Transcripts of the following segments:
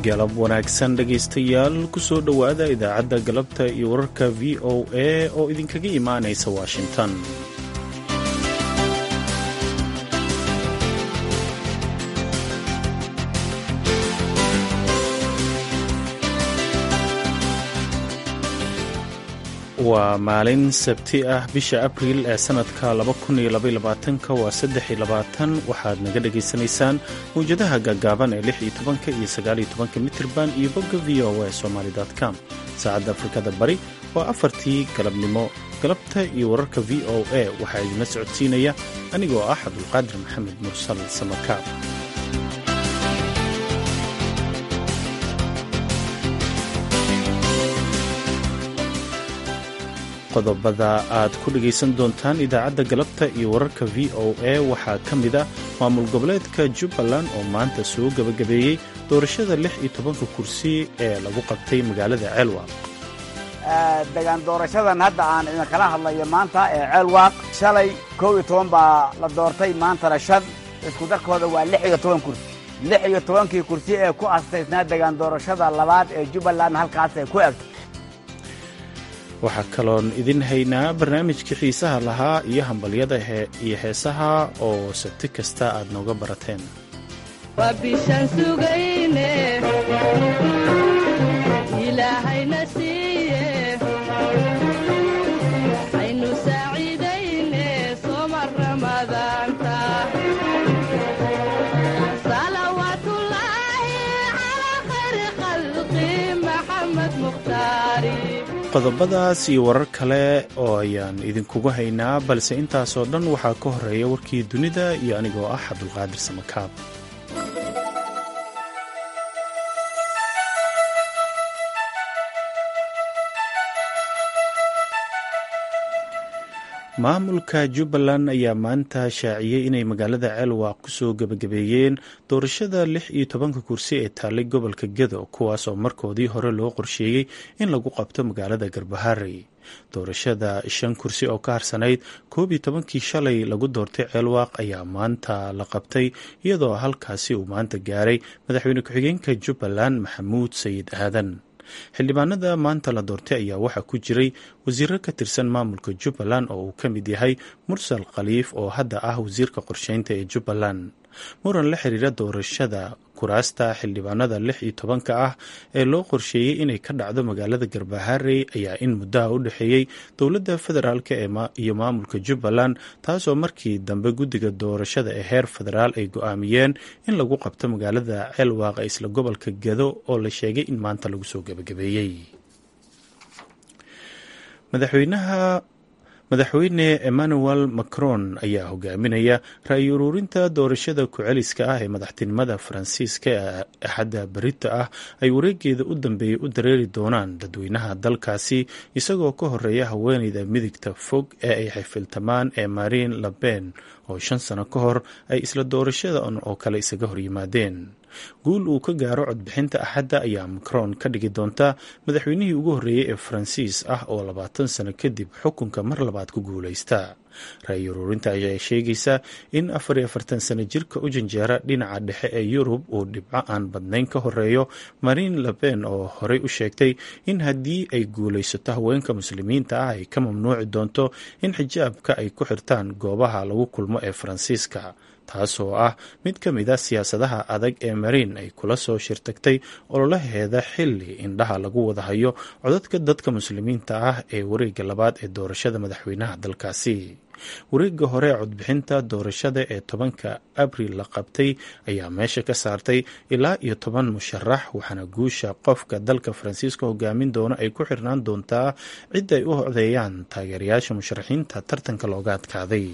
galab wanaagsan dhegaystayaal ku soo dhowaada idaacadda galabta iyo wararka v o a oo idinkaga imaanaysa washington. waa maalin sabti ah bisha abriil ee sannadka 2022 waa 23 waxaad naga dhegaysanaysaan mawjadaha gaagaaban ee 16 iyo 19 mitirban iyo bogga v o a somali.com. saacadda afrikada bari waa 4tii galabnimo. galabta iyo wararka v o a waxaa idinla socodsiinaya anigoo ah cabdulqaadir maxamed mursal samakaab. qodobada aad ku dhegaysan doontaan idaacadda galabta iyo wararka v o a waxaa ka mid ah maamul goboleedka jubbaland oo maanta soo gebagabeeyey doorashada 16 kursi ee lagu qabtay magaalada ceelwaaq. degaan doorashadan hadda aan idinkala hadlayo maanta ee ceelwaaq shalay 11 baa la doortay, maantana 5 isku darkooda waa 16 kursi. 16kii kursi ee ku astaysnaa degaan doorashada labaad ee jubbaland halkaasay ku egtay. waxaa kaloon idin haynaa barnaamijkii xiisaha lahaa iyo hambalyada iyo heesaha oo sabti kasta aad nooga barateen. waa bishaan sugayne ilaahayna siiye aynu saaciidayne sooma ramadaanta salawaatullaahi calaa khayri khalqi maxamed mukhtaari. qodobadaas iyo warar kale oo ayaan idinkugu haynaa, balse intaasoo dhan waxaa ka horeeya warkii dunida iyo anigoo ah cabdulqaadir samakaab. maamulka jubbaland ayaa maanta shaaciyey inay magaalada ceelwaaq ku soo gebagabeeyeen doorashada 16 kursi ee taallay gobolka gedo, kuwaas oo markoodii hore loo qorsheeyey in lagu qabto magaalada garbaharey. doorashada 5 kursi oo ka harsanayd 11kii shalay lagu doortay ceelwaaq ayaa maanta la qabtay, iyadoo halkaasi uu maanta gaaray madaxweyne ku-xigeenka jubbaland maxamuud sayid aadan. xildhibaanada maanta la doortay ayaa waxaa ku jiray wasiiro ka tirsan maamulka jubbaland oo uu ka mid yahay mursal khaliif oo hadda ah wasiirka qorsheynta ee jubbaland. muran la xiriira doorashada kuraasta xildhibaanada 16 ah ee loo qorsheeyey inay ka dhacdo magaalada garbaharey ayaa in muddaha u dhexeeyey dowladda federaalk iyo maamulka jubbaland, taasoo markii dambe guddiga doorashada ee heer federaal ay go'aamiyeen in lagu qabto magaalada ceelwaaq ee isla gobolka gedo oo la sheegay in maanta lagu soo gebagabeeyey. madaxweyne emmanuel macron ayaa hogaaminaya ra-yi ururinta doorashada ku-celiska ah ee madaxtinimada faransiiska ee axadda berita ah ay wareegeeda u dambeeyey u dareeri doonaan dadweynaha dalkaasi, isagoo ka horeeya haweeneyda midigta fog ee ay xifiltamaan ee marine le pen oo 5 sano ka hor ay isla doorashadan oo kale isaga horyimaadeen. guul uu ka gaaro codbixinta axadda ayaa macron ka dhigi doonta madaxweynihii ugu horreeyey ee faransiis ah oo 20 sano kadib xukunka mar labaad ku guulaysta. ra-yi ururinta ayaa sheegaysa in 44 sano jirka u janjeera dhinaca dhexe ee yurub uu dhibco aan badnayn ka horeeyo marine le pen oo horey u sheegtay in haddii ay guulaysato haweenka muslimiinta ah ay ka mamnuuci doonto in xijaabka ay ku xirtaan goobaha lagu kulmo ee faransiiska, taasoo ah mid ka mid a siyaasadaha adag ee marine ay kula soo shirtagtay ololaheeda xilli indhaha lagu wada hayo codadka dadka muslimiinta ah ee wareegga labaad ee doorashada madaxweynaha dalkaasi. wareegga hore ee codbixinta doorashada ee 10 abriil la qabtay ayaa meesha ka saartay ilaa iyo 10 musharax, waxaana guusha qofka dalka faransiiska hogaamin doona ay ku xirnaan doontaa cidda ay u codeeyaan taageerayaasha musharaxiinta tartanka looga adkaaday.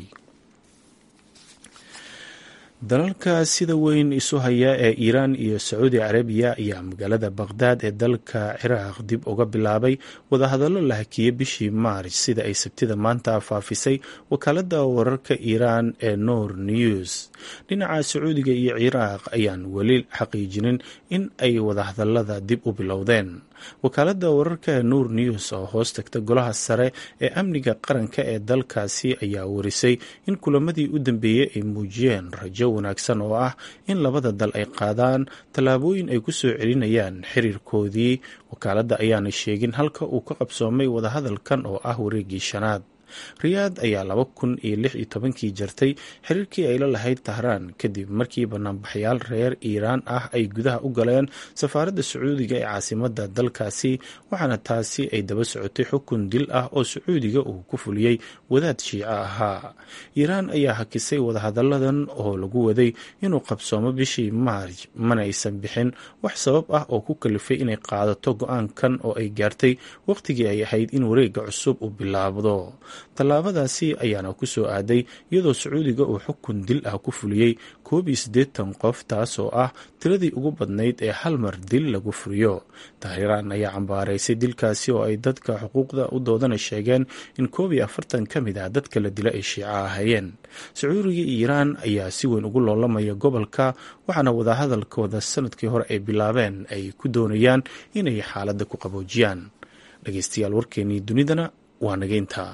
dalalka sida weyn isu haya ee iiraan iyo sacuudi carabiya ayaa magaalada baqhdaad ee dalka ciraaq dib uga bilaabay wadahadallo la hakiyey bishii maarch, sida ay sabtida maanta faafisay wakaaladda wararka iiraan ee noor news. dhinaca sacuudiga iyo ciraaq ayaan weli xaqiijinin in ay wadahadallada dib u bilowdeen. wakaaladda wararka ee noor news oo hoos tagta golaha sare ee amniga qaranka ee dalkaasi ayaa warisay in kulamadii u dambeeyey ay muujiyeen rajo wanaagsan oo ah in labada dal ay qaadaan tallaabooyin ay ku soo celinayaan xiriirkoodii. wakaaladda ayaana sheegin halka uu ka qabsoomay wadahadalkan oo ah wareegii shanaad. riyaad ayaa 2016 jartay xiriirkii ay la lahayd tahraan kadib markii banaanbaxyaal reer iiraan ah ay gudaha u galeen safaaradda sacuudiga ee caasimadda dalkaasi, waxaana taasi ay daba socotay xukun dil ah oo sacuudiga uu ku fuliyey wadaad shiico ahaa. iiraan ayaa hakisay wadahadalladan oo lagu waday inuu qabsoomo bishii maarj, mana aysan bixin wax sabab ah oo ku kalifay inay qaadato go-aankan oo ay gaartay waqtigii ay ahayd in wareegga cusub uu bilaabdo. tallaabadaasi ayaana ku soo aaday iyadoo sacuudiga uu xukun dil ah ku fuliyey 81 qof, taasoo ah tiradii ugu badnayd ee hal mar dil lagu fuliyo. tahraan ayaa cambaaraysay dilkaasi oo ay dadka xuquuqda u doodana sheegeen in 41 ka mid ah dadka la dila ay shiico ahayeen. sacuudiga iyo iiraan ayaa si weyn ugu loolamaya gobolka, waxaana wadahadalkooda sanadkii hore ay bilaabeen ay ku doonayaan inay xaaladda ku qaboojiyaan. dhegeystayaal, warkeenii dunidana waa nageynta.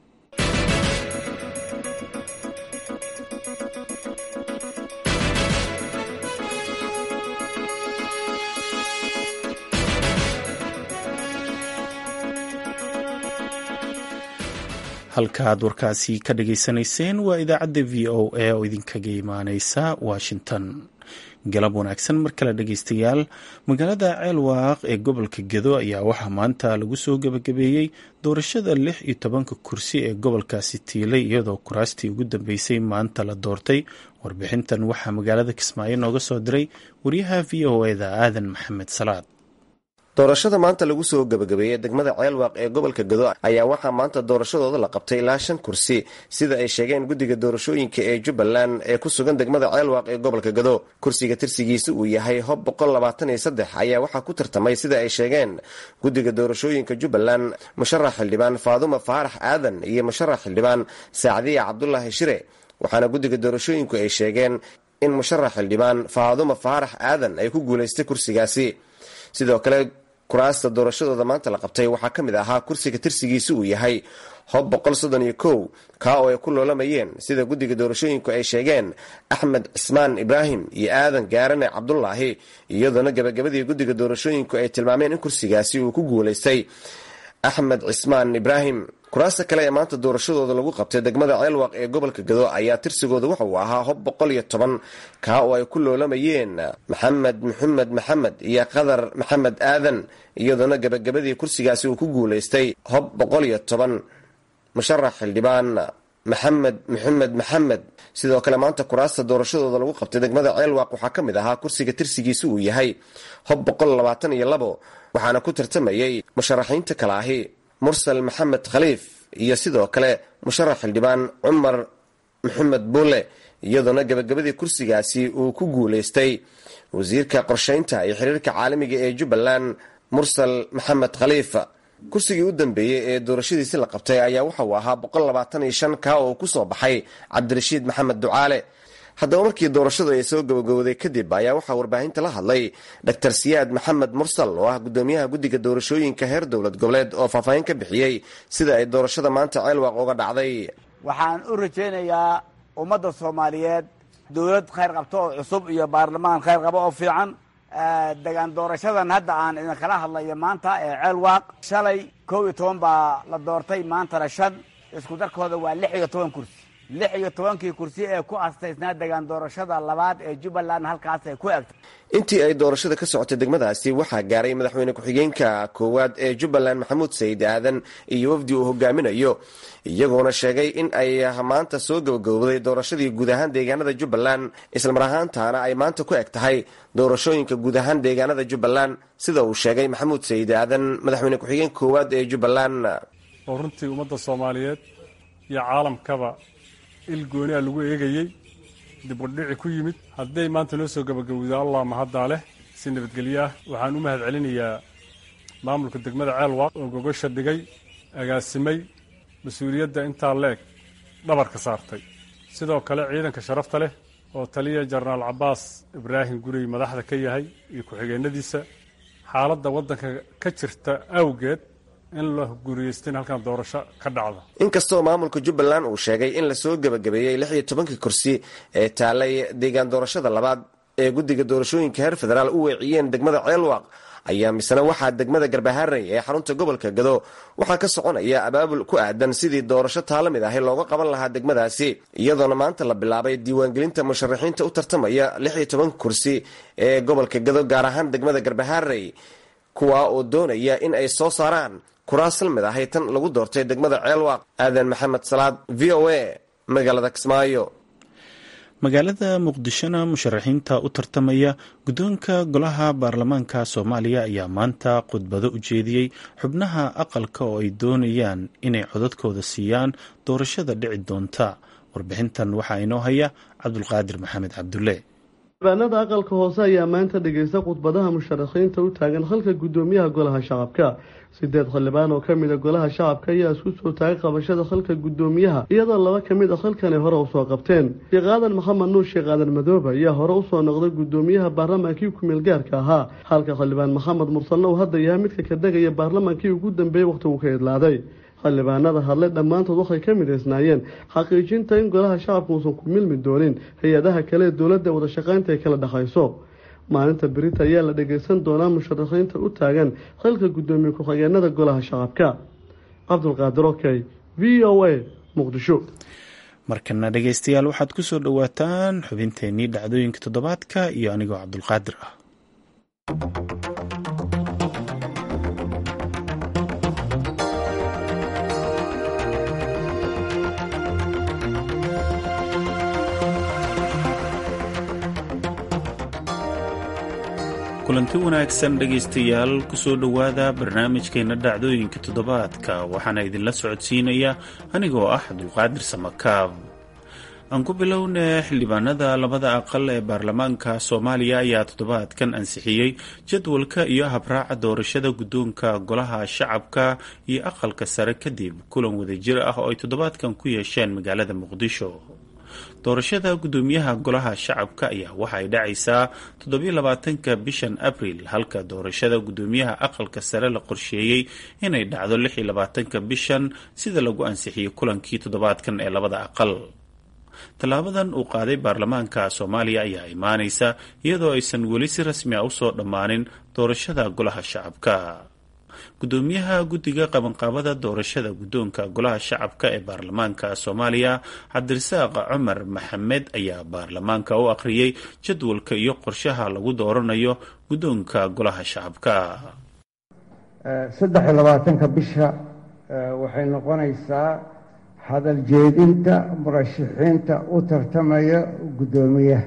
halkaaad warkaasi ka dhageysanayseen waa idaacadda v o a oo idinkaga imaaneysa washington. galab wanaagsan mar kale dhegeystayaal. magaalada ceelwaaq ee gobolka gedo ayaa waxaa maanta lagu soo gebagabeeyey doorashada 16 kursi ee gobolkaasi tiilay, iyadoo kuraastii ugu dambeysay maanta la doortay. warbixintan waxaa magaalada kismaayo nooga soo diray wariyaha v o eda aadan maxamed salaad. doorashada maanta lagu soo gebagabeeyey degmada ceelwaaq ee gobolka gedo ayaa waxaa maanta doorashadooda la qabtay ilaa 5 kursi sida ay sheegeen guddiga doorashooyinka ee Jubbaland ee ku sugan degmada ceelwaaq ee gobolka gedo. kursiga tirsigiisa uu yahay hob 123 ayaa waxaa ku tartamay sida ay sheegeen guddiga doorashooyinka Jubbaland musharax xildhibaan Faadumo Faarax Aadan iyo musharax xildhibaan Saacdiya Cabdullaahi Shire, waxaana guddiga doorashooyinku ay sheegeen in musharax xildhibaan Faadumo Faarax Aadan ay ku guuleystay kursigaasi. sidoo kale kuraasta doorashadooda maanta la qabtay waxaa ka mid ahaa kursiga tirsigiisa uu yahay hob 131 kaa oo ay ku loolamayeen sida guddiga doorashooyinku ay sheegeen Axmed Cismaan Ibraahim iyo Aadan Gaarane Cabdullaahi, iyadoona gabagabadii guddiga doorashooyinku ay tilmaameen in kursigaasi uu ku guuleystay Axmed Cismaan Ibraahim. kuraasta kale ee maanta doorashadooda lagu qabtay degmada ceelwaaq ee gobolka gedo ayaa tirsigooda waxa uu ahaa hob 110 kaa oo ay ku loolamayeen maxamed iyo qadar maxamed aadan, iyadoona gabagabadii kursigaasi uu ku guuleystay hob 110 musharax xildhibaan maxamed. sidoo kale maanta kuraasta doorashadooda lagu qabtay degmada ceelwaaq waxaa ka mid ahaa kursiga tirsigiisa uu yahay hob 122, waxaana ku tartamayay musharaxiinta kale ahi mursal maxamed khaliif iyo sidoo kale musharax xildhibaan cumar maxamed buule, iyadoona gabagabadii kursigaasi uu ku guuleystay wasiirka qorshaynta iyo xiriirka caalamiga ee Jubbaland mursal maxamed khaliif. kursigii u dambeeyey ee doorashadiisi la qabtay ayaa waxa uu ahaa 125 kaa oo ku soo baxay Cabdirashiid Maxamed Ducaale. haddaba markii doorashadu ay soo gabagabowday kadib ayaa waxaa warbaahinta la hadlay Dr. Siyaad Maxamed Mursal oo ah gudoomiyaha guddiga doorashooyinka heer dowlad goboleed oo faahfaahin ka bixiyey sida ay doorashada maanta ceelwaaq uga dhacday. waxaan u rajaynayaa ummadda Soomaaliyeed dowlad khayr qabto oo cusub iyo baarlamaan khayr qabo oo fiican. degaan doorashadan hadda aan idin kala hadlayo maanta ee ceelwaaq shalay 12 baa la doortay, maantana 5, isku darkooda waa 16 kursi. 16kii kursi ee ku astaysnaa degaan doorashada labaad ee Jubbaland halkaas ay ku egtay. intii ay doorashada ka socotay degmadaasi waxaa gaaray madaxweyne ku-xigeenka koowaad ee Jubbaland Maxamuud Sayid Aadan iyo wafdi uu hogaaminayo, iyagoona sheegay in ay maanta soo gabagabowday doorashadii guud ahaan deegaanada Jubbaland, isla mar ahaantaana ay maanta ku eg tahay doorashooyinka guud ahaan deegaanada Jubbaland sida uu sheegay Maxamuud Sayid Aadan madaxweyne ku-xigeenka koowaad ee Jubbaland. oo runtii ummadda Soomaaliyeed iyo caalamkaba ilgooni lagu eegayay dib u dhici ku yimid. hadday maanta noo soo gabagabowday allah mahadda leh si nabadgelyo ah. waxaan u mahad celinayaa maamulka degmada ceelwaaq oo gogosha dhigay, agaasimay, mas-uuliyadda intaa leeg dhabarka saartay. sidoo kale ciidanka sharafta leh oo taliya Jenaraal Cabbaas Ibraahim Gurey madaxda ka yahay iyo ku-xigeenadiisa. xaaladda waddanka ka jirta awgeed in la guuriyeysta in halkan doorasho ka dhacdo. inkastoo maamulka jubbaland uu sheegay in lasoo gebagabeeyey 16 kursi ee taalay deegaan doorashada labaad ee guddiga doorashooyinka heer federaal u weeciyeen degmada ceelwaaq ayaa misna waxaa degmada garbaharey ee xarunta gobolka gado waxaa ka soconaya abaabul ku aadan sidii doorasho taala mid ahi looga qaban lahaa degmadaasi iyadoona maanta la bilaabay diiwaangelinta musharaxiinta u tartamaya 16 kursi ee gobolka gado gaar ahaan degmada garbaharey kuwaa oo doonaya in ay soo saaraan kuraas la mid ahay tan lagu doortay degmada ceelwaaq. aadan maxamed salaad, v o a, magaalada Kismaayo. magaalada muqdishona musharaxiinta u tartamaya guddoonka golaha baarlamaanka soomaaliya ayaa maanta khudbado u jeediyey xubnaha aqalka oo ay doonayaan inay codadkooda siiyaan doorashada dhici doonta. warbixintan waxaa inoo haya cabdulqaadir maxamed cabdulle. xildhibaanada aqalka hoose ayaa maanta dhegeysta khudbadaha musharaxiinta u taagan halka guddoomiyaha golaha shacabka. 8 xildhibaan oo kamid a golaha shacabka ayaa isku soo taagay qabashada halka guddoomiyaha iyadoo 2 kamid a halkan ay hore usoo qabteen. sheekh aadan maxamed nuur sheekh aadan madoobe ayaa hore usoo noqday guddoomiyaha baarlamaankii ku-meel gaarka ahaa, halka xildhibaan maxamed mursalna uu hadda yahay midka ka degaya baarlamaankii ugu dambeeyey waqtigu ka idlaaday. xildhibaanada hadlay dhammaantood waxay ka midaysnaayeen xaqiijinta in golaha shacabka uusan ku milmi doonin hay-adaha kale ee dowladda wada shaqaynta ay kala dhexayso. maalinta berita ayaa la dhageysan doonaa musharaxiinta u taagan xilka guddoomiye ku-xigeenada golaha shacabka. cabdulqaadir okey, v o a, muqdisho. markana dhegeystayaal waxaad ku soo dhowaataan xubinteenii dhacdooyinka toddobaadka iyo anigoo cabdulqaadir ah. kulanti wanaagsan dhegaystayaal, kusoo dhowaada barnaamijkeena dhacdooyinka toddobaadka. waxaana idinla socodsiinaya anigoo ah cabdulqaadir samakaab. aan ku bilownay xildhibaanada labada aqal ee baarlamaanka soomaaliya ayaa toddobaadkan ansixiyey jadwalka iyo habraaca doorashada guddoonka golaha shacabka iyo aqalka sare kadib kulan wadajir ah oo ay toddobaadkan ku yeesheen magaalada muqdisho. doorashada guddoomiyaha golaha shacabka ayaa waxa ay dhacaysaa 27 bishan abriil, halka doorashada guddoomiyaha aqalka sare la qorsheeyey inay dhacdo 26 bishan sida lagu ansixiyey kulankii toddobaadkan ee labada aqal. tallaabadan uu qaaday baarlamaanka soomaaliya ayaa imaanaysa iyadoo aysan weli si rasmi ah usoo dhammaanin doorashada golaha shacabka. guddoomiyaha guddiga qabanqaabada doorashada guddoonka golaha shacabka ee baarlamaanka soomaaliya cabdirasaaq cumar maxamed ayaa baarlamaanka u akhriyey jadwalka iyo qorshaha lagu dooranayo guddoonka golaha shacabka. 23 bisha waxay noqonaysaa hadal jeedinta murashaxiinta u tartamaya guddoomiyaha.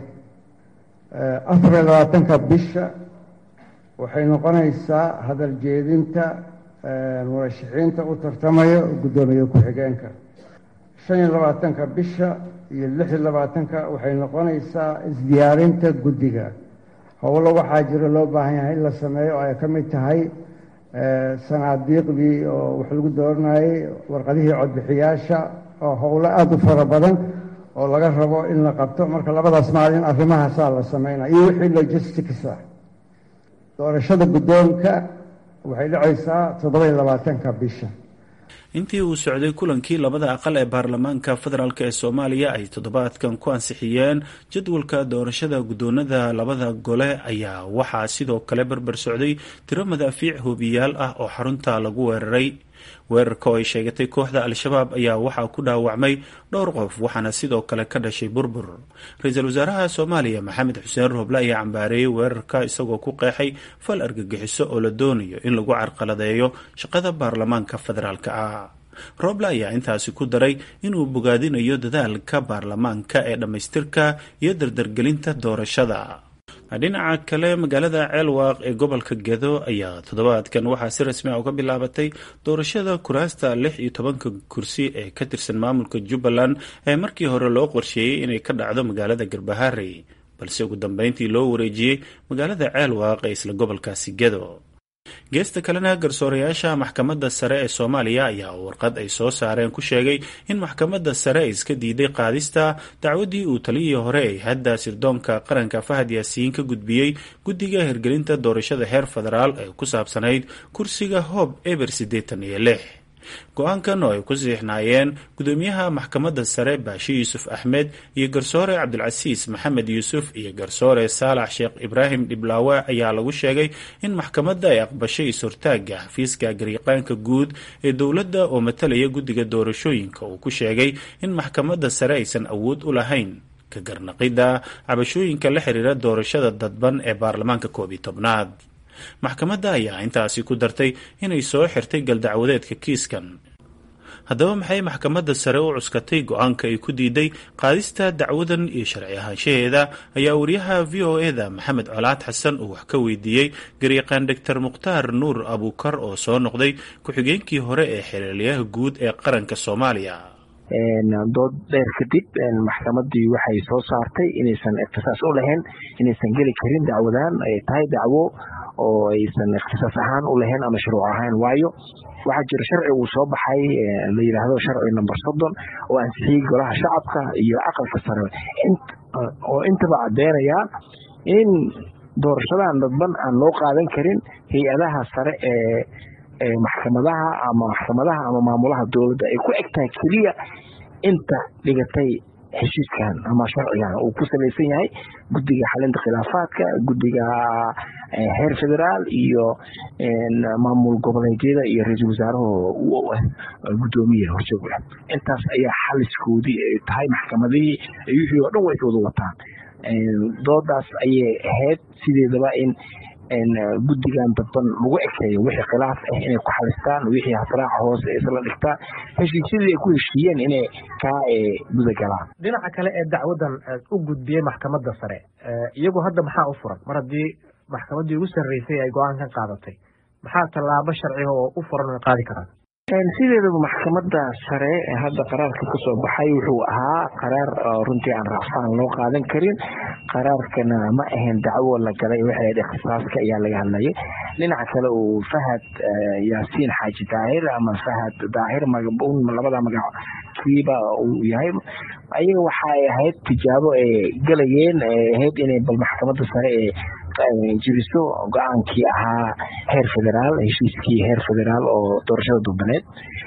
24 bisha waxay noqonaysaa hadal jeedinta murashaxiinta u tartamaya guddoomiye ku-xigeenka. 25 bisha iyo 26 waxay noqonaysaa isdiyaarinta guddiga. howlo waxaa jira loo baahan yahay in la sameeyo oo ay ka mid tahay sanaadiiqdii oo wax lagu dooranayay, warqadihii codbixiyaasha, oo howlo aada u fara badan oo laga rabo in la qabto. marka labadaas maalin arrimahaasaa la sameynaya iyo wixii logistics ah. doorashada guddoonka waxay dhacaysaa 27 bisha. intii uu socday kulankii labada aqal ee baarlamaanka federaalk ee soomaaliya ay toddobaadkan ku ansixiyeen jadwalka doorashada guddoonada labada gole ayaa waxaa sidoo kale barbar socday tiro madaafiic hubiyaal ah oo xarunta lagu weeraray. weerarka oo ay sheegatay kooxda al-shabaab ayaa waxaa ku dhaawacmay dhowr qof, waxaana sidoo kale ka dhashay burbur. ra-iisul wasaaraha soomaaliya maxamed xuseen rooble ayaa cambaareeyey weerarka isagoo ku qeexay fal argagixiso oo la doonayo in lagu carqaladeeyo shaqada baarlamaanka federaalk ah. rooble ayaa intaasi ku daray inuu bogaadinayo dadaalka baarlamaanka ee dhammaystirka iyo dardargelinta doorashada. dhinaca kale, magaalada ceelwaaq ee gobolka gedo ayaa toddobaadkan waxaa si rasmi ah uga bilaabatay doorashada kuraasta 16 kursi ee ka tirsan maamulka jubbaland ee markii hore loo qorsheeyey inay ka dhacdo magaalada garbaharey, balse ugu dambeyntii loo wareejiyey magaalada ceelwaaq ee isla gobolkaasi gedo. geesta kalena garsoorayaasha maxkamadda sare ee Soomaaliya ayaa warqad ay soo saareen ku sheegay in maxkamadda sare ay iska diiday qaadista dacwadii uu taliyii hore ee hadda sirdoonka qaranka Fahad Yaasiin ka gudbiyey guddiga hirgelinta doorashada heer federaal ee ku saabsanayd kursiga Hoob Eber 86 go-aankan oo ay ku siixnaayeen gudoomiyaha maxkamadda sare Baashi Yuusuf Axmed iyo garsoore Cabdulcasiis Maxamed Yuusuf iyo garsoore Saalax Sheekh Ibraahim Dhiblaawe ayaa lagu sheegay in maxkamadda ay aqbashay is-hortaaga xafiiska gariiqaanka guud ee dowladda oo matalaya guddiga doorashooyinka uu ku sheegay in maxkamadda sare aysan awood u lahayn ka garnaqida cabashooyinka la xiriira doorashada dadban ee baarlamaanka 11aad maxkamadda ayaa intaasi ku dartay inay soo xirtay galdacwadeedka kiiskan. haddaba maxay maxkamadda sare u cuskatay go-aanka ay ku diiday qaadista dacwadan iyo sharci ahaanshaheeda ayaa wariyaha VOA-da Maxamed Colaad Xasan uu wax ka weydiiyey gariiqaan Dr. Mukhtaar Nuur Abuukar oo soo noqday ku-xigeenkii hore ee xiriiryaha guud ee qaranka Soomaaliya. dood dheer kadib maxkamadii waxay soo saartay inaysan ikhtisaas u lahayn inaysan geli karin dacwadan ay tahay dacwo oo aysan ikhtisaas ahaan u lahayn ama shuruuc ahaan waayo waxaa jira sharci uu soo baxay la yiraahdo sharci number 30 oo ansixiyay golaha shacabka iyo aqalka sare oo intaba cadeynaya in doorashadan dadban aan loo qaadan karin hay'adaha sare ee maxkamadaha ama maamulaha dowladda ay ku egtahay kaliya inta dhigatay heshiiskan ama sharcigan uu ku salaysan yahay guddiga xalinta khilaafaadka guddiga heer federaal iyo maamul goboleedyada iyo ra'iisul wasaaruhu gudoomiyaha horjooga intaas ayaa xaliskoodii ay tahay maxkamadii wixii oo dhan way wada wataan doodaas ayay ahayd sideedaba in guddigan dadban lagu ekeeyo wixii khilaaf ah inay ku xalistaan wixii hasraaca hoose isla dhigtaan heshiisyadii ay ku heshiiyeen inay ka gudagalaan. dhinaca kale ee dacwadan u gudbiyey maxkamadda sare iyagoo hadda maxaa u furan mar haddii maxkamaddii ugu sarreysay ay go-aankan qaadatay maxaa tallaabo sharciga oo u furan oo qaadi karaan? sideedaba maxkamadda sare hadda qaraarka ku soo baxay wuxuu ahaa qaraar runtii aan raacsan loo qaadan karin qaraarkana ma ahayn dacwo la galay waxay ikhtisaaska ayaa laga hadlayay dhinaca kale uu Fahad Yaasiin Xaaji Daahir ama Fahad Daahir magabuun labada magac kiiba uu yahay ayaga waxay ahayd tijaabo ay galayeen ahayd inay bal maxkamadda sare jiriso go-aankii ahaa heer federaal heshiiskii heer federaal oo doorashada dadbaneed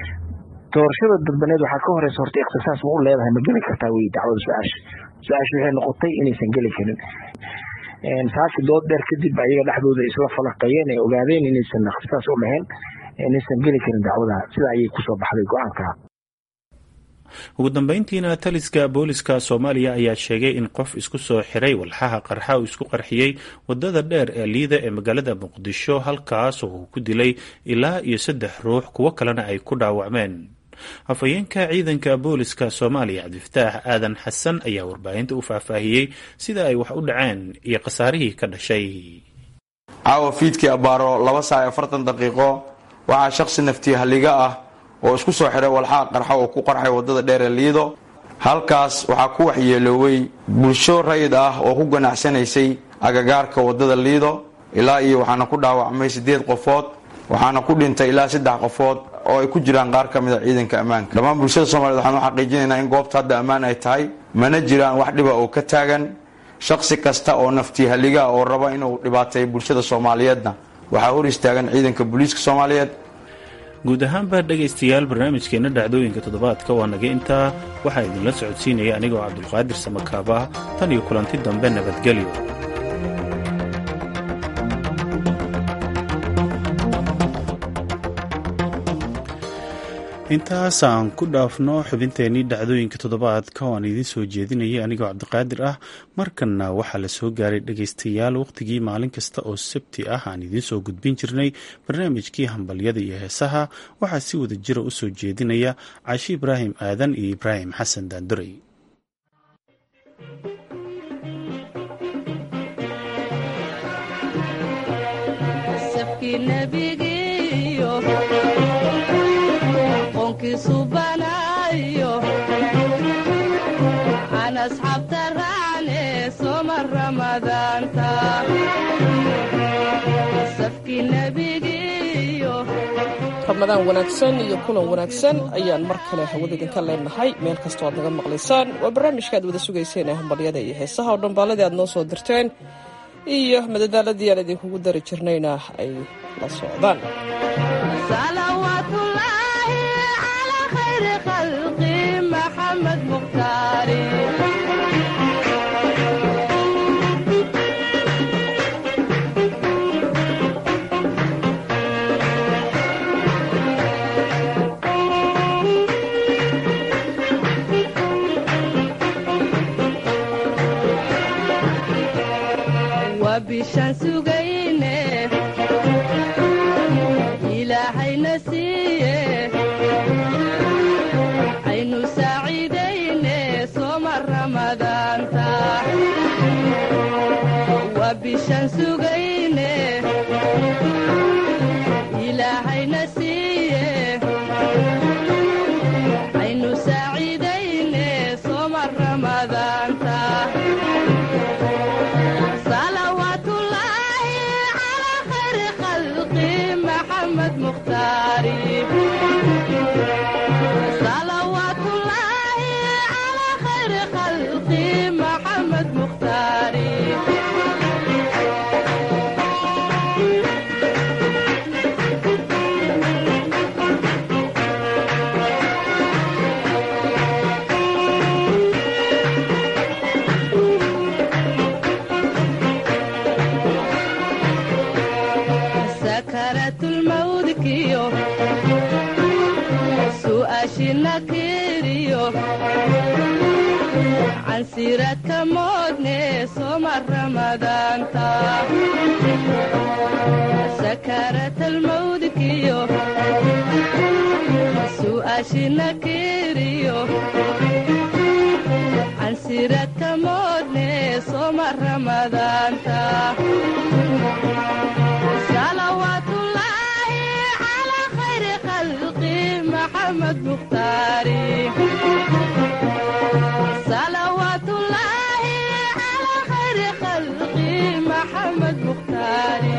waxaa ka horeysa horta ikhtisaas ma u leedahay ma geli kartaa wey dacwada su-aasha waxay noqotay inaysan geli karin saasi dood dheer kadib ayaga dhexdooda isla falaqayeen ay ogaadeen inaysan ikhtisaas u lahayn inaysan geli karin dacwada sida ayay kusoo baxday go-aanka. ugu dambeyntiina taliska booliska Soomaaliya ayaa sheegay in qof isku soo xiray walxaha qarxa uu isku qarxiyay wadada dheer ee liida ee magaalada Muqdisho halkaas oo uu ku dilay ilaa iyo 3 ruux kuwa kalena ay ku dhaawacmeen. afayeenka ciidanka booliska Soomaaliya Cabdifataax Aadan Xasan ayaa warbaahinta u faahfaahiyay sida ay wax u dhaceen iyo qasaarihii ka dhashay. caawa fiidkii abaaro 2:40 daqiiqo waxaa shakhsi nafti haliga ah oo isku soo xiray walxaha qarxa oo ku qarxay wadada dheer ee liido halkaas waxaa ku waxyeeloobay bulsho rayid ah oo ku ganacsanaysay agagaarka wadada liido ilaa iyo waxaana ku dhaawacmay 8 qofood waxaana ku dhintay ilaa 3 qofood oo ay ku jiraan qaar ka mid ah ciidanka ammaanka. dhammaan bulshada Soomaaliyeed waxaan u xaqiijinaynaa in goobta hadda ammaan ay tahay mana jiraan wax dhiba oo ka taagan shakhsi kasta oo nafti haliga oo raba inuu dhibaateeyo bulshada Soomaaliyeedna waxaa hor istaagan ciidanka booliiska Soomaaliyeed. guud ahaanba dhegaystayaal barnaamijkeena dhacdooyinka toddobaadka waa naga intaa waxaa idinla socodsiinaya anigoo Cabdulqaadir Samakaaba tan iyo kulanti dambe nabadgelyo. intaas aan ku dhaafno xubinteenii dhacdooyinka toddobaadka oo aan idiin soo jeedinayay anigoo Cabdiqaadir ah markanna waxaa la soo gaaray dhegaystayaal waqtigii maalin kasta oo sabti ah aan idiin soo gudbin jirnay barnaamijkii hambalyada iyo heesaha waxaa si wada jira u soo jeedinaya Caashi Ibraahim Aadan iyo Ibraahim Xasan Daanduray. subanayo ana asxaabta raacne soma ramadaanta safki nabigi ramadaan wanaagsan iyo kulan wanaagsan ayaan mar kale hawada idinka leenahay meel kastoo aad naga maqlaysaan. waa barnaamijka aad wada sugayseen ee hambalyada iyo heesaha oo dhambaaladii aad noo soo dirteen iyo madadaaladii aan idinkugu dari jirnayna ay la socdaan. salawaatullaahi calaa khayri khalqi maxamed mukhtaari bishaan sugayne ilaahayna siiye aynu saaciidayne sooma ramadaanta waa bishaan sugayne ilaahayna siiye aynu saaciidayne sooma ramadaanta صلوات الله على خير خلقي محمد مختاري سكرت الموت كيو نكيريو عن سيرتك مودني صوم رمضان تا سكرت الموت كيو سؤاشي نكيريو عن سيرتك مودني صوم رمضان تا صلوات الله على خير خلقي محمد مختاري صلوات الله على خير خلقي محمد مختاري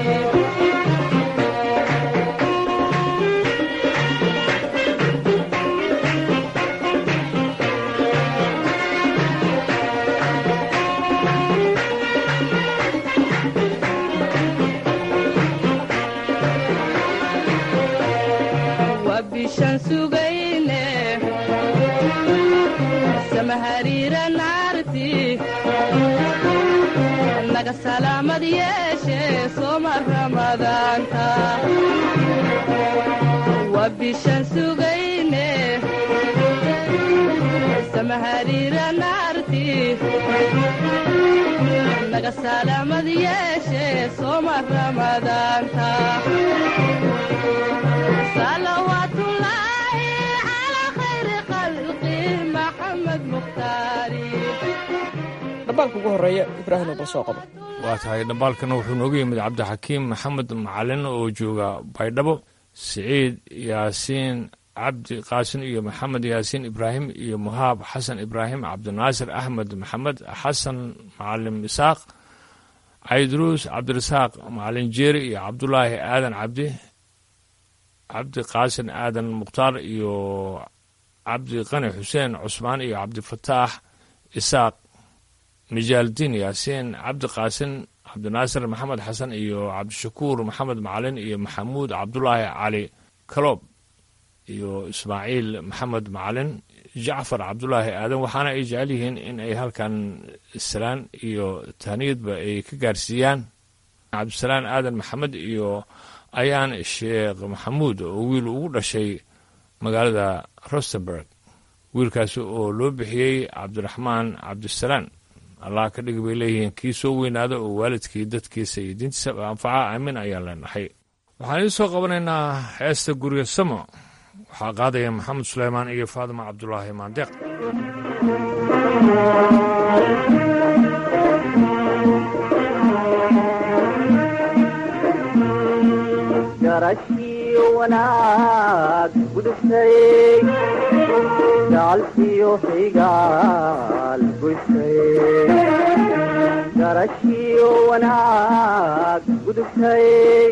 وبشان سugayne samahariira naarti naga salaamad yeeshe sooma ramadaanta وبشان سugayne samahariira naarti naga salaamad yeeshe sooma ramadaanta صلوات الله على خير خلقي محمد مختاري dhambaalka ugu horeeya ibraahim oo soo qabo waa tahay dhambaalkana wuxuu nooga yimid cabdixakiim maxamed macalin oo jooga baydhabo siciid yaasiin cabdi qaasin iyo maxamed yaasiin ibraahim iyo muhaab xasan ibraahim cabdinaasir axmed maxamed xasan macalin isaaq caydruus cabdirasaaq macalin jeeri iyo cabdulaahi aadan cabdi qaasin aadan mukhtaar iyo cabdi qani xuseen cusmaan iyo cabdifataax isaaq mijaaldiin yaasiin cabdi qaasin cabdinaasir maxamed xasan iyo cabdishakuur maxamed macalin iyo maxamuud cabdulaahi cali kaloob iyo ismaaciil maxamed macalin jacfar cabdulaahi aadan waxaana ay jecel yihiin in ay halkan salaan iyo tahniyadba ay ka gaarsiiyaan cabdisalaan aadan maxamed iyo ayaan sheekh maxamuud oo wiil ugu dhashay magaalada rostenburg wiilkaasi oo loo bixiyey cabdiraxmaan cabdisalaan allah ka dhigi bay leeyihiin kii soo weynaada oo waalidkii dadkiisa iyo diintiisa anfaca aamin ayaan leenahay waxaan idin soo qabanaynaa heesta guryo samo waxaa qaadaya maxamed suleymaan iyo faadima cabdulaahi maandeeq garashii wanaag gudubtay gacalkiyo xigaal gudtay garashiyo wanaag gudubtay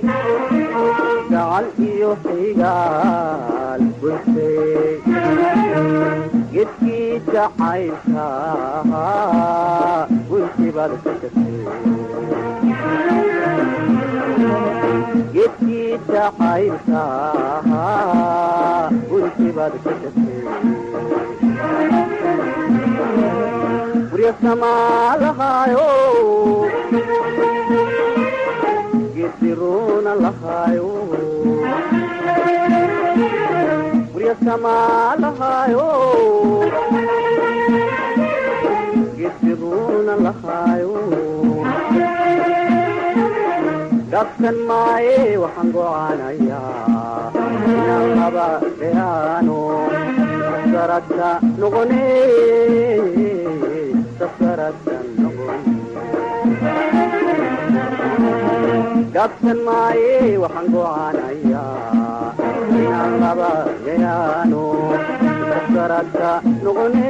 gacal iyo xigaal gudubtay gedkii jacaylka guntibaad ka tagtay gedkii jacaylka guntibaad ka tagtay burya samaa lahaayo gediruna lahaayo burya samaa lahaayo gediruna lahaayo gabsan maaye waxaan go'aanayaa inaan laba dheeraano safgarada noqone safgarada noqone gabsan maaye waxaan go'aanayaa inaan laba dheeraano safgarada noqone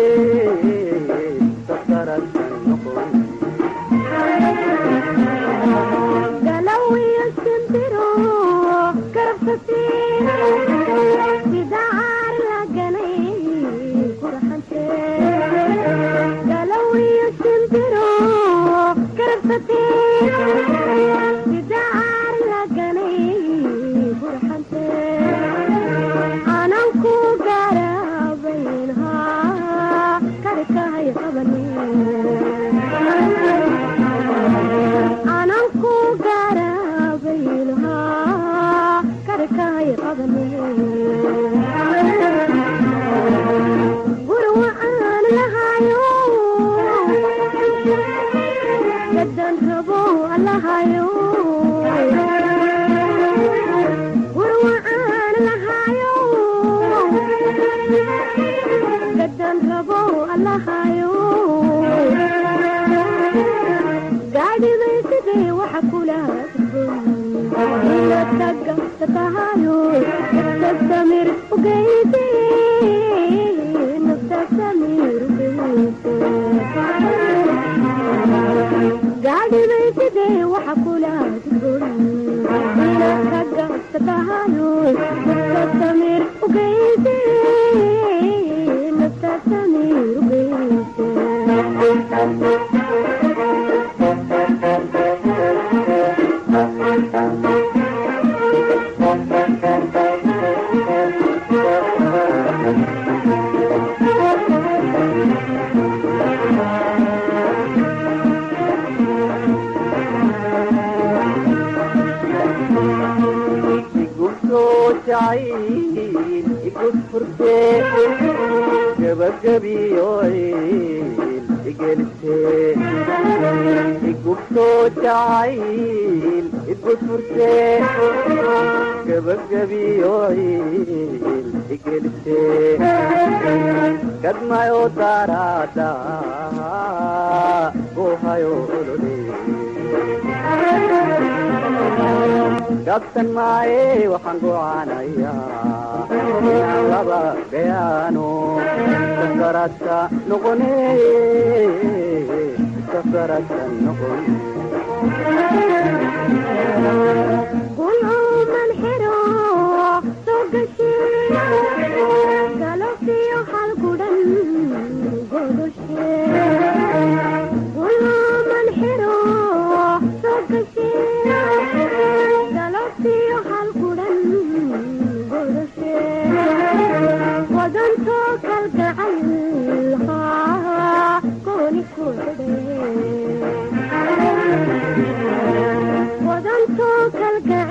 safgarada noqone galawiyo simbiro karabsate sidaar laganay qurxante galawiyo simbiro karabsate sidaar laganay qurxante ananku garabayha karkahay qabani ananku garabayha karkahay qabani gurwa aan lahayo gadan rabo lahayo gurwa aan lahayo gadan rabo lahayo gaadibay sidee waxa kula taga tatahayo tastamir ugeyde tastamir ugeyde gaadibay sidee waxa kula taga tatahayo tastamir ugeyde tastamir ugeyde igus furte gabagabiyoil igelise igusoo jacayl igus furte gabagabiyoil igelise gadmayo daraada gohayo olole gabsan maaye waxaan go'aanayaa inaan laba beyaano safgarada noqone safgarada noqone gulcuman xiro soo gashe galabtiyo hal gudhan godoshe gulcuman xiro soo gashe galabtiyo hal gudhan godoshe wadantoo kalgacayha gooni ku xidhe wadantoo kalgaca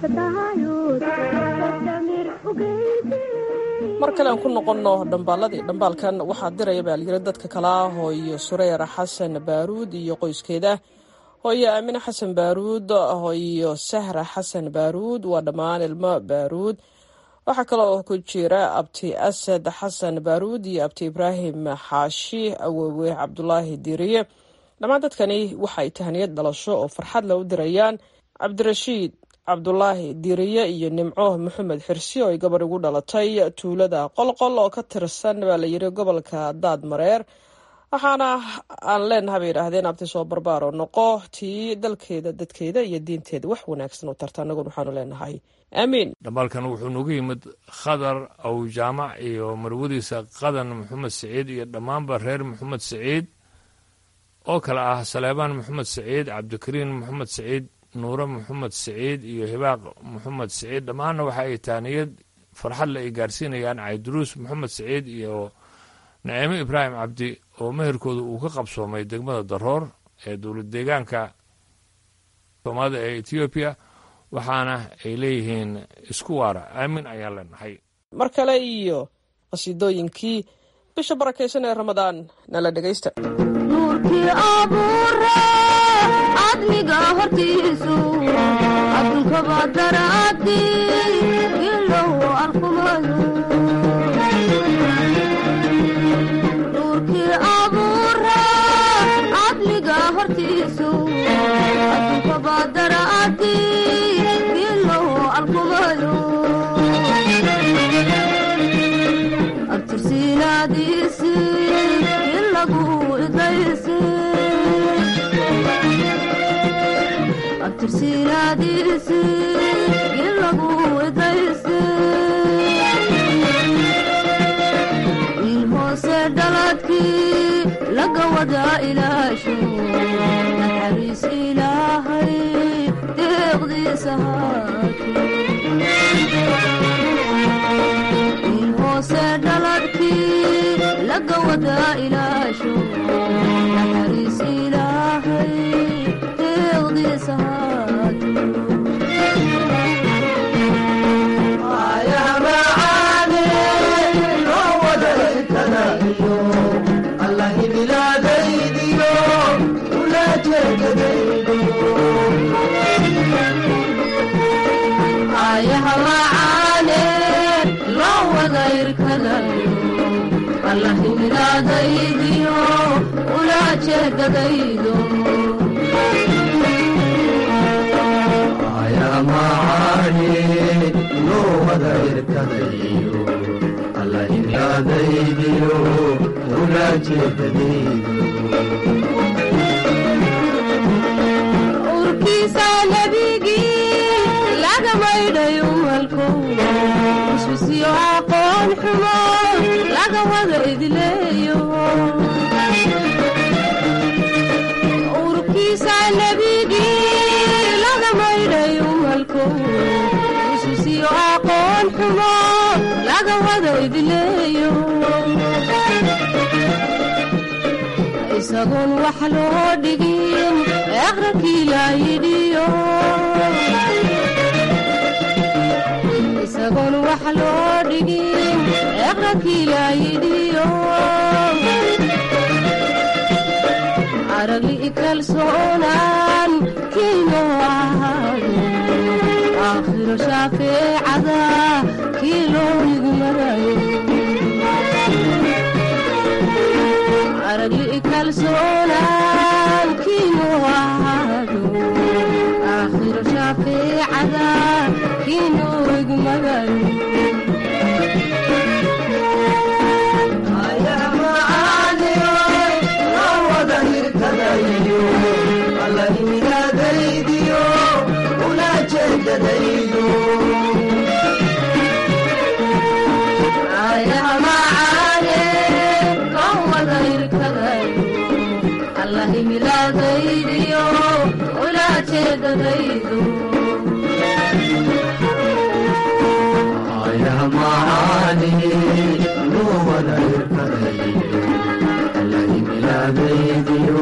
mar kale aan ku noqonno dhambaaladii dhambaalkan waxaa diraya baa layiri dadka kale ah hooyo sureyra xasan baaruud iyo qoyskeeda, hooyo aamine xasan baaruud, hooyo sahra xasan baaruud, waa dhammaan ilmo baaruud. waxaa kale oo ku jira abti asad xasan baaruud iyo abti ibraahim xaashi awowe cabdulaahi diiriye. dhammaan dadkani waxay tahniyad dhalasho oo farxad la u dirayaan cabdirashiid cabdulaahi diiriye iyo nimco maxamed xirsi oo ay gabar ugu dhalatay tuulada qolqol oo ka tirsan baa layiri gobolka daadmareer. waxaana aan leenahay bay yidhaahdeen abti soo barbaaro noqo tii dalkeeda dadkeeda iyo diinteeda wax wanaagsan u tarta, annagun waxaanu leenahay aamiin. dhambaalkan wuxuu nagu yimid khadar aw jaamac iyo marwadiisa qadan maxamed siciid iyo dhammaanba reer maxamed siciid oo kale ah saleebaan maxamed siciid, cabdikariin maxamed siciid, nuure maxamed siciid iyo hibaaq maxamed siciid. dhammaanna waxa ay taaniyad farxadle ay gaarsiinayaan cayduruus maxamed siciid iyo naciime ibraahim cabdi oo meherkooda uu ka qabsoomay degmada daroor ee dowlad deegaanka soomaalida ee etoobiya, waxaana ay leeyihiin isku waara aamin ayaan leenahay. mar kale iyo qasiidooyinkii bisha barakaysan ee ramadaan nala dhegaysta. nuurkii abuure adniga hortiisu adduunkaba daraadi ilow arkumayo. nuurkii abuure adniga hortiisu adduunkaba daraadi ilow arkumayo. abtirsiinaadiisi ilagu idaysi abtirsiinaadiisi ilagu idaysi il hoose dhaladkii laga wada ilaasho naxariis ilaahay deeqdiisa haatee il hoose dhaladkii laga wada ilaasho naxariis ilaahay deeqdiisa allahiminaadaydiyo ula jeedadaydo ayamaani loo wada irkadayo allahiminaadaydiyo ula jeedadaydo urkiisa nebigii laga maydhayo malkow uswisiyo aqoon xumo laga wada idleeyo urkiisa nebigii laga maydhayo malkow uswisiyo aqoon xumo laga wada idleeyo isagoon wax loo dhigin aqrabkii laa yidhiyo isagoon wax loo dhigin aqrabkii laa yidhiyo aragli ikalsoonaan kiino ahaado aakhiro shaafeecada kii loo igmarayo aragli ikalsoonaan kiino ahaado aakhiro shaafeecada kiino igmarayo allahiminaadaydiyo ula jeedadaydo ayamacaane kan wada irkadayo allahiminaadaydiyo ula jeedadaydo ayamacaane loo wada irkadayo allahiminaadaydiyo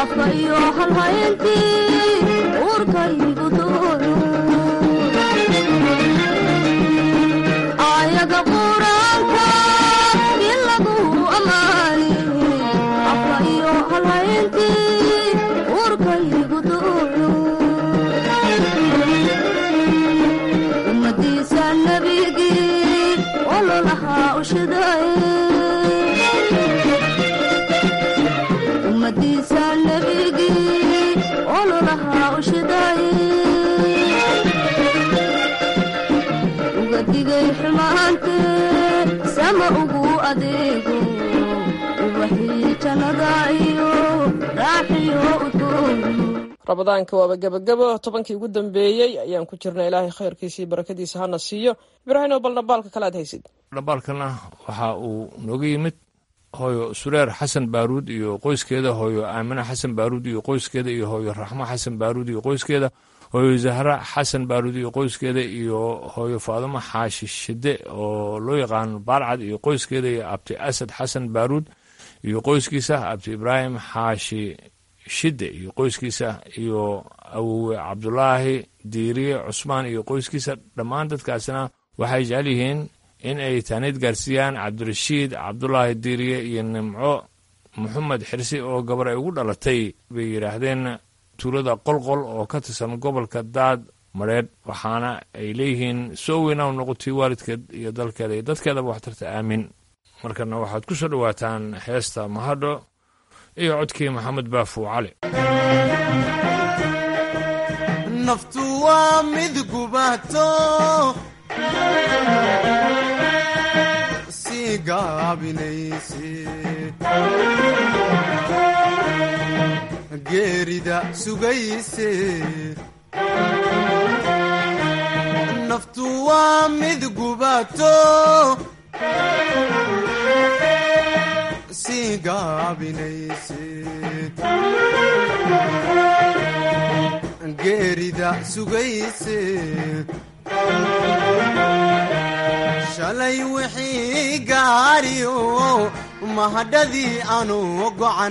afkayo halhayntii uurkaygu dooyo ayaga quraanka ilagu amaani afkayo halhayntii uurkaygu dooyo ummadiisa nabigii ololahaa ushidaye ummadiisa nabigii ololahaa ushidaye uga digay xumaantee sama ugu adeego ubaxii jannada iyo raaxiyo udoono rabadaanka waaba gebagabo tobankii ugu dambeeyey ayaan ku jirna ilaahay khayrkiisa iyo barakadiisa hana siiyo ibraahim bal dhambaalka kale aad haysid dhambaalkana waxa uu nooga yimid hooyo sureer xasan baaruud iyo qoyskeeda hooyo aamina xasan baaruud iyo qoyskeeda iyo hooyo raxmo xasan baaruud iyo qoyskeeda hooyo zahra xasan baaruud iyo qoyskeeda iyo hooyo faadimo xaashi shide oo loo yaqaano baalcad iyo qoyskeeda iyo abti asad xasan baaruud iyo qoyskiisa abti ibraahim xaashi shide iyo qoyskiisa iyo awowe cabdulaahi diiriye cusmaan iyo qoyskiisa dhammaan dadkaasna waxay jecel yihiin in ay taaniid gaarsiiyaan cabdirashiid cabdulaahi diiriye iyo nimco maxamed xirsi oo gabar ay ugu dhalatay bay yidhaahdeen tuulada qolqol oo ka tirsan gobolka daad madheedh waxaana ay leeyihiin soo weynaw noqotay waalidkeed iyo dalkeeda iyo dadkeedaba waxtarta aamin markana waxaad ku soo dhowaataan heesta mahadho iyo codkii maxamed baafu cali naftu waa mid gubato sii gaabinayse geerida sugayse naftu waa mid gubato sii gaabinayse geerida sugayse shalay wixii gaariyo mahadhadii aanu gocan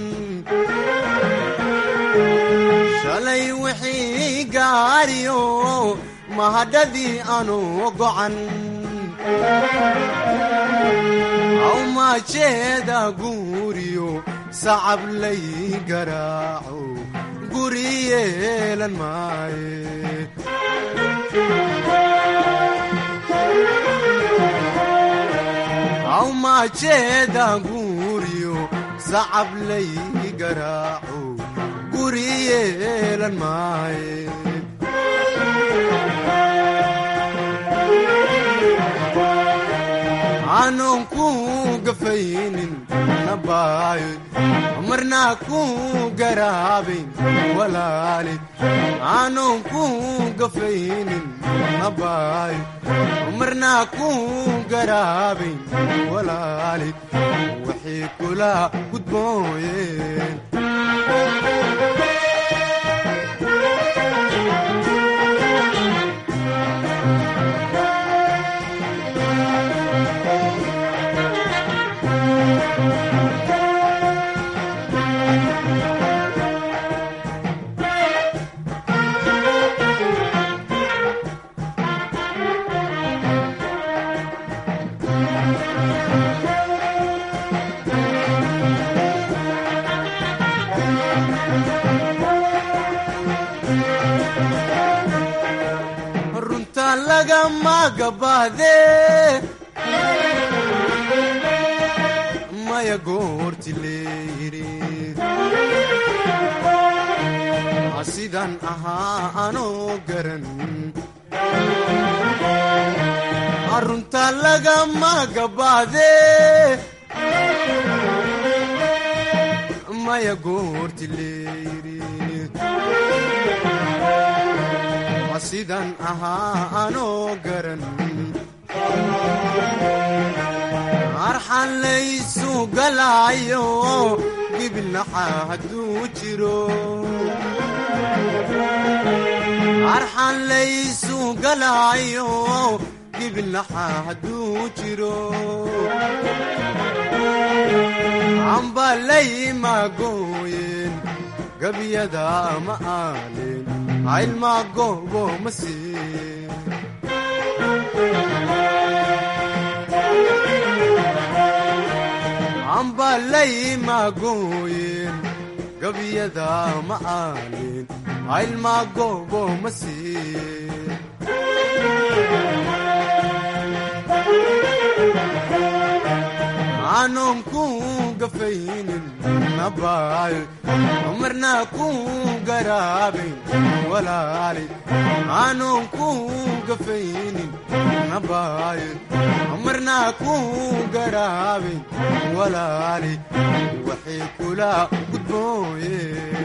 shalay wixii gaariyo mahadhadii aanu gocan awmaajeeda guuriyo sacab lay garaaco guri yeelan maaye awmaajeeda guuriyo sacab lay garaaco guri yeelan maaye aanon ku gafaynin nabaayo marnaa ku garaabayn walaali aanon ku gafaynin nabaayo marnaa ku garaabayn walaali waxay kula gudbooyeen magabahde maya goorti leeyiri sidan ahaa anoo garan arunta lagama gabahde maya goorti leeyiri sidan ahaa anoo garan arxan laysu galaayo gibilnaxa hadduu jiro arxan laysu galaayo gibilnaxa hadduu jiro amba laymagooyeen gabyada ma aalin caylmaa goobo ma siin cambalay ma gooyin gabyada ma aalin caylmaa goobo ma siin aanom ku gafaynin nabaayo marna ku garaabin walaali aanom ku gafaynin nabaayo marna ku garaabin walaali waxay kula gudbooyeen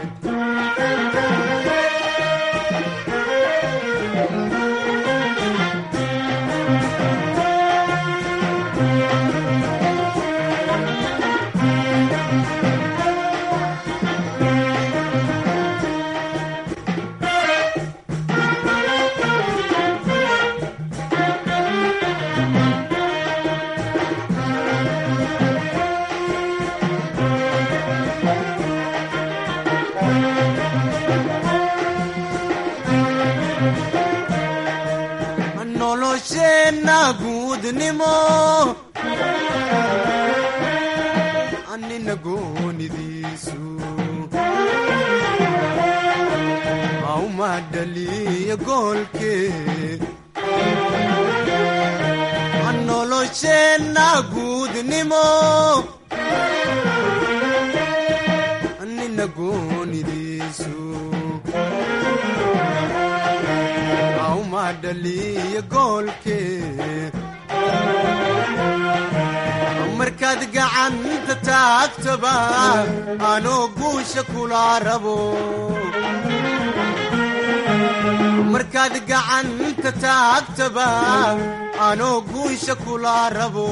gudnimo annina goonidiisu awma dhaliya goolkee annolosheenna gudnimo annina goonidiisu awma dhaliya goolkee markaad gacanta taagtaba anoo guusha kula rabo markaad gacanta taagtaba anoo guusha kula rabo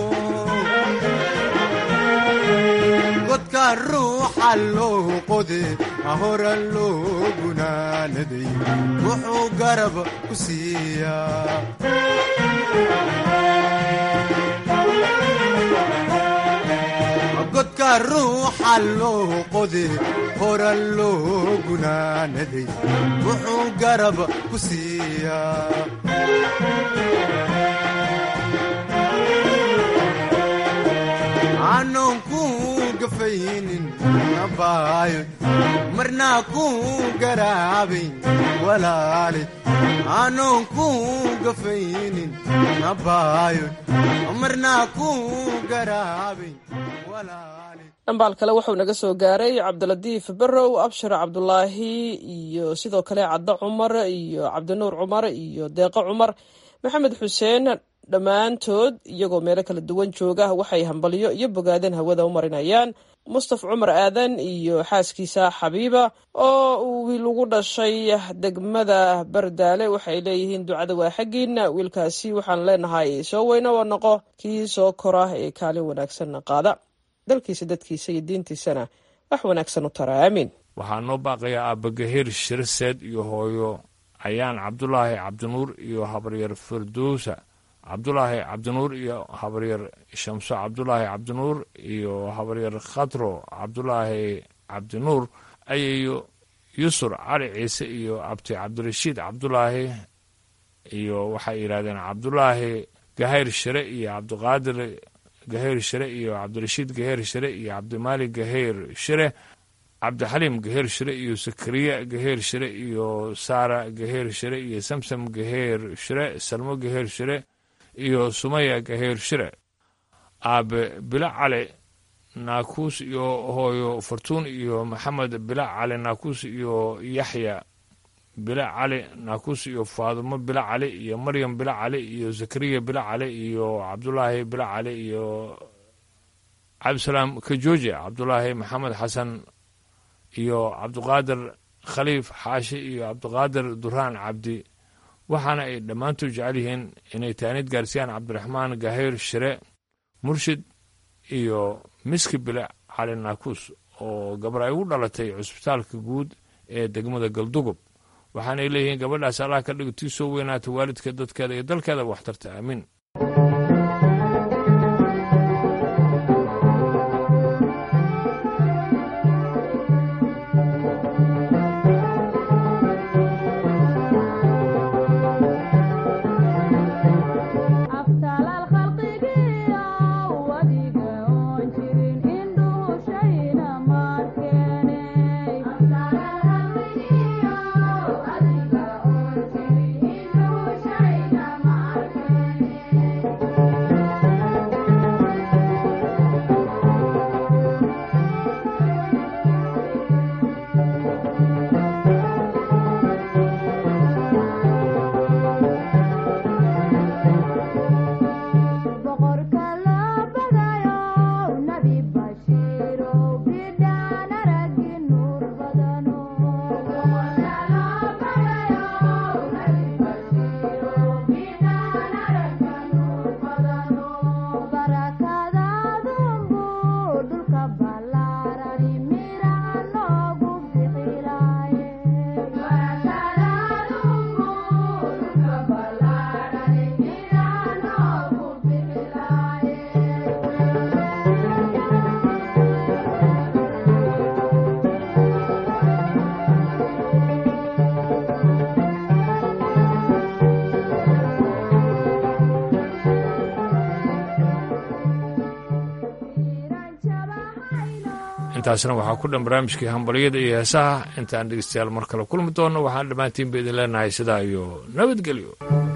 godka ruuxa loo qode ahora loo gunaanaday wuxuu garab ku siiyaa godka ruuxa loo qode hora loo gunaanaday wuxuu garab ku siiyaa aanon ku gafaynin nabaayo marna ku garaabin walaali aanon ku gafaynin nabaayo marna ku garaabin dhambaal kale wuxuu naga soo gaaray cabdilatiif barow abshir cabdulaahi iyo sidoo kale caddo cumar iyo cabdinuur cumar iyo deeqo cumar maxamed xuseen dhammaantood iyagoo meelo kala duwan jooga waxay hambalyo iyo bogaadeen hawada u marinayaan mustaf cumar aadan iyo xaaskiisa xabiiba oo uu wiil ugu dhashay degmada bardaale waxay leeyihiin ducada waa xaggiina wiilkaasi waxaan leenahay soo weyno waa noqo kii soo kora ee kaalin wanaagsanna qaada dalkiisa dadkiisa iyo diintiisana wax wanaagsan u tara aamiin waxaa noo baaqayaa aabagaheer shirseed iyo hooyo ayaan cabdulaahi cabdinuur iyo habaryar firdowsa cabdulaahi cabdinuur iyo habaryar shamso cabdulaahi cabdinuur iyo habaryar khatro cabdulaahi cabdinuur ayayo yusur cali ciise iyo abti cabdirashiid cabdulaahi iyo waxay yidhahdeen cabdulaahi gahayr shire iyo cabdiqaadir gahayr shire iyo cabdirashiid gahayr shire iyo cabdimaalik gahayr shire cabdixaliim gahayr shire iyo sakariya gahayr shire iyo saara gahayr shire iyo samsam gahayr shire salmo gahayr shire iyo sumaya gahayr shire aabe bila cali naakuus iyo hooyo fartuun iyo maxamed bila cali naakuus iyo yaxya bila cali naakuus iyo faadumo bila cali iyo maryam bila cali iyo zakariya bila cali iyo cabdulaahi bila cali iyo cabdisalaam kajooje cabdulaahi maxamed xasan iyo cabdiqaadir khaliif xaashi iyo cabdiqaadir duraan cabdi waxaana ay dhammaantood jecel yihiin inay taanid gaarsiiyaan cabdiraxmaan gahayr shire murshid iyo miski bile cali naakuus oo gabar ay ugu dhalatay cusbitaalka guud ee degmada galdugob waxaanay leeyihiin gabadhaas allah ka dhigo tii soo weynaata waalidka dadkeeda iyo dalkeeda waxtarta aamiin intaasna waxaa ku dhan barnaamijkii hambalyada iyo heesaha intaan dhegeystayaal mar kale kulmi doonno waxaan dhammaantiinba idin leenahay sidaa iyo nabadgelyo.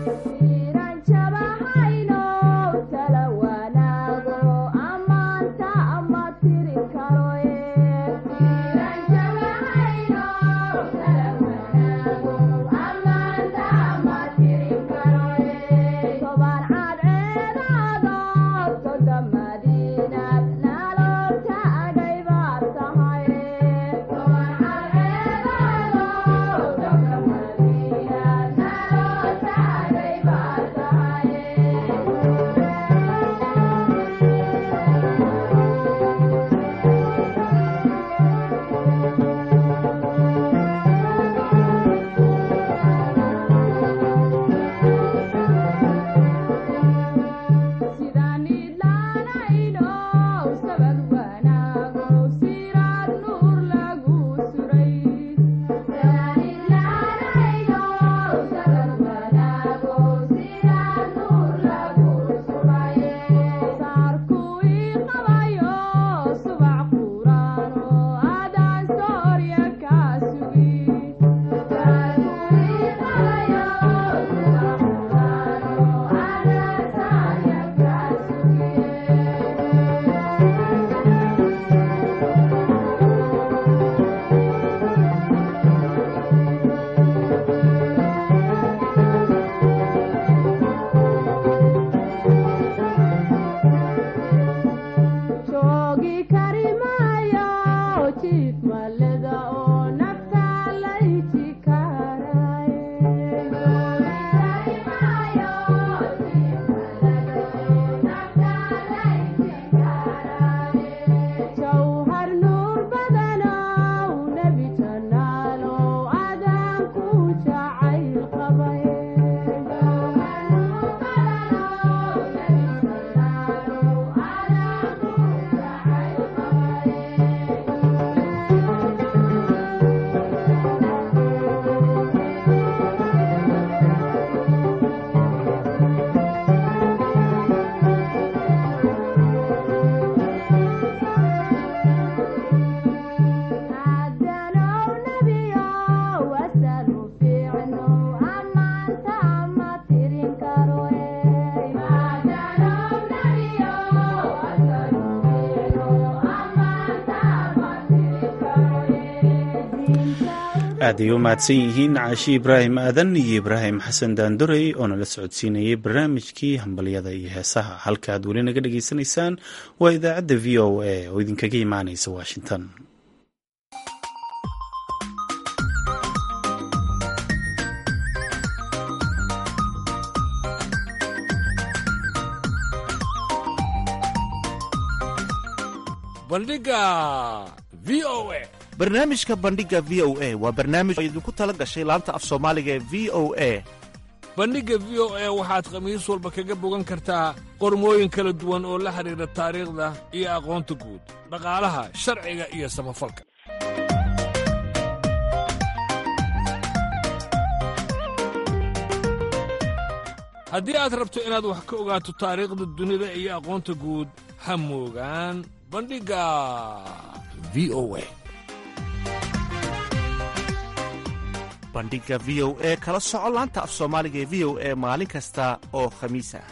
aad ay u mahadsan yihiin caashi ibraahim aadan iyo ibraahim xasan daandorey oo nala socodsiinayay barnaamijkii hambalyada iyo heesaha halka aad weli naga dhegaysanaysaan waa idaacadda v o a oo idinkaga imaanaysa washington. bandhiga v o a barnaamijka bandhiga v o a waa barnaamij oo idinku tala gashay laanta af soomaaliga ee v o a. bandhigga v o a waxaad khamiis walba kaga bogan kartaa qormooyin kala duwan oo la xidhiidha taariikhda iyo aqoonta guud, dhaqaalaha, sharciga iyo samafalka. haddii aad rabto inaad wax ka ogaato taariikhda dunida iyo aqoonta guud, ha moogaan bandhigga v o a. bandhiga v o a kala soco laanta af soomaaliga ee v o a maalin kasta oo khamiis ah.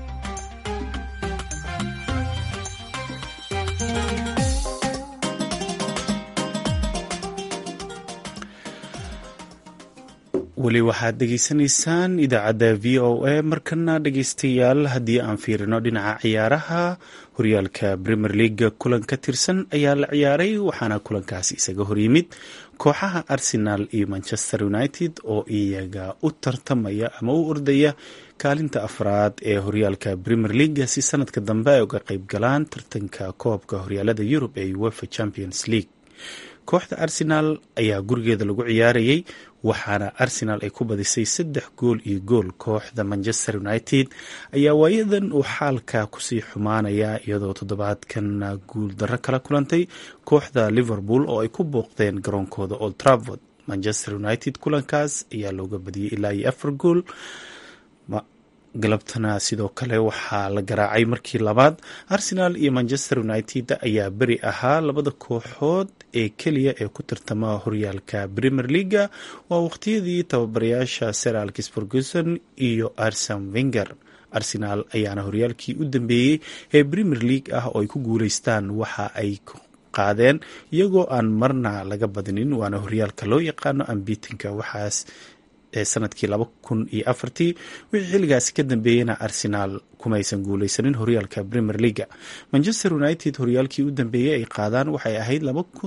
weli waxaad dhegaysanaysaan idaacadda v o a. markana dhegaystayaal, haddii aan fiirino dhinaca ciyaaraha, horyaalka premier league kulan ka tirsan ayaa la ciyaaray, waxaana kulankaasi isaga horyimid kooxaha arsenal iyo manchester united oo iyaga u tartamaya ama u ordaya kaalinta afraad ee horyaalka premier league si sanadka dambe ay uga qayb galaan tartanka koobka horyaalada yurub ee uefa champions league. kooxda arsenal ayaa gurigeeda lagu ciyaarayay, waxaana arsenal ay ku badisay 3-0. kooxda manchester united ayaa waayadan uu xaalka kusii xumaanaya iyadoo toddobaadkan guul darro kala kulantay kooxda liverpool oo ay ku booqdeen garoonkooda old trafford. manchester united kulankaas ayaa looga badiyey ilaa iyo 4 gool. galabtana sidoo kale waxaa la garaacay markii labaad. Arsenal iyo Manchester United ayaa beri ahaa labada kooxood ee keliya ee ku tartama horyaalka Premier League. waa waqtiyadii tababarayaasha Sir Alex Ferguson iyo Arsene Wenger. Arsenal ayaana horyaalkii u dambeeyey ee Premier League ah oo ay ku guuleystaan waxa ay qaadeen iyagoo aan marna laga badinin, waana horyaalka loo yaqaano unbeatenka. waxaas sanadkii 2004 wixii xilligaasi ka dambeeyeyna Arsenal kumaysan guuleysanin horyaalka Premier League. Manchester United horyaalkii u dambeeyey ay qaadaan waxay ahayd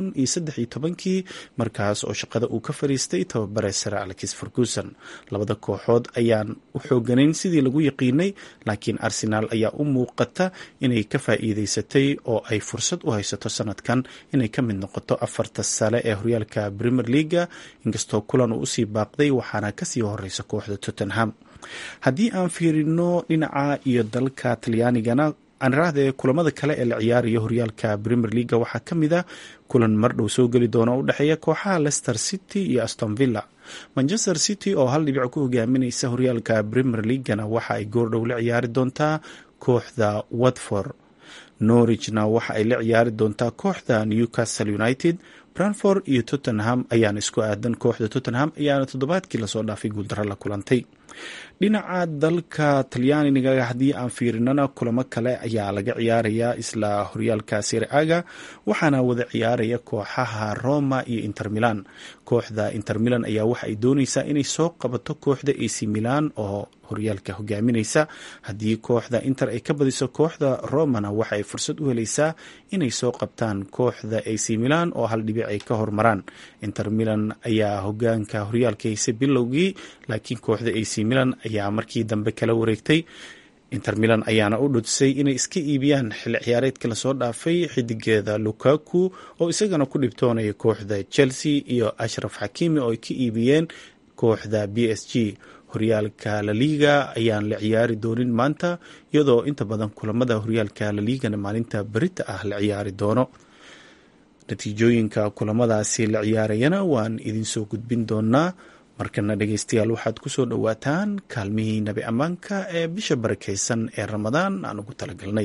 2013 markaas oo shaqada uu ka fariistay tababare Sir Alex Ferguson. labada kooxood ayaan u xooganayn sidii lagu yaqiinay, laakiin Arsenal ayaa u muuqata inay ka faa'iideysatay oo ay fursad u haysato sanadkan inay ka mid noqoto afarta sare ee horyaalka Premier League, inkastoo kulan uu usii baaqday waxaana kasii horeysa kooxda Tottenham. haddii aan fiirino dhinaca iyo dalka Talyaanigana aan raahday kulamada kale ee la ciyaarayo horyaalka Premier League waxaa ka mid ah kulan mardhow soo geli doona u dhexeeya kooxaha Leicester City iyo Aston Villa. Manchester City oo hal dhibic ku hogaaminaysa horyaalka Premier League-na waxa ay goordhow la ciyaari doontaa kooxda Watford. Norwichna waxa ay la ciyaari doontaa kooxda Newcastle United. Brentford iyo Tottenham ayaan isku aadan. kooxda Tottenham ayaana toddobaadkii lasoo dhaafay guuldarro la kulantay. dhinaca dalka Talyaaniga haddii aan fiirinana kulamo kale ayaa laga ciyaarayaa isla horyaalka Serie A-ga, waxaana wada ciyaaraya kooxaha Roma iyo Inter Milan. kooxda Inter Milan ayaa waxa ay dooneysaa inay soo qabato kooxda AC Milan oo horyaalka hogaaminaysa. haddii kooxda Inter ay ka badiso kooxda Romana waxa ay fursad u helaysaa inay soo qabtaan kooxda AC Milan oo hal dhibic ay ka hormaraan. Inter Milan ayaa hogaanka horyaalka haysay bilowgii, laakiin kooxda AC Milan ayaa markii dambe kala wareegtay. Inter Milan ayaana u dhudsay inay iska iibiyaan xilli ciyaareedka lasoo dhaafay xidigeeda Lukaku oo isagana ku dhibtoonaya kooxda Chelsea iyo Ashraf Hakimi oo ay ka iibiyeen kooxda PSG. horyaalka La Liga ayaan la ciyaari doonin maanta, iyadoo inta badan kulamada horyaalka La Ligana maalinta berita ah la ciyaari doono. natiijooyinka kulamadaasi la ciyaarayana waan idinsoo gudbin doonaa. markana dhegeystayaal waxaad ku soo dhowaataan kaalmihii nabi ammaanka ee bisha barakaysan ee Ramadaan aan ugu talagalnay.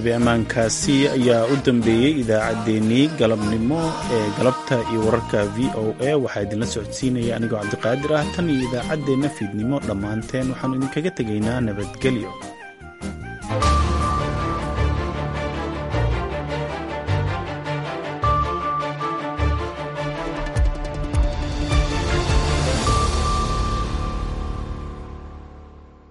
nabi ammaankaasi ayaa u dambeeyey idaacaddeenii galabnimo ee galabta iyo wararka v o a waxaa idinla socodsiinaya anigoo cabdiqaadir ah tan iyo idaacaddeenna fiidnimo dhammaanteen waxaannu idinkaga tegaynaa nabadgelyo.